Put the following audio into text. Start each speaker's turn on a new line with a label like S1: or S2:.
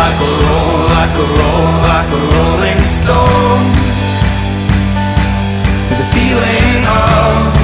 S1: like a rolling stone, to the feeling of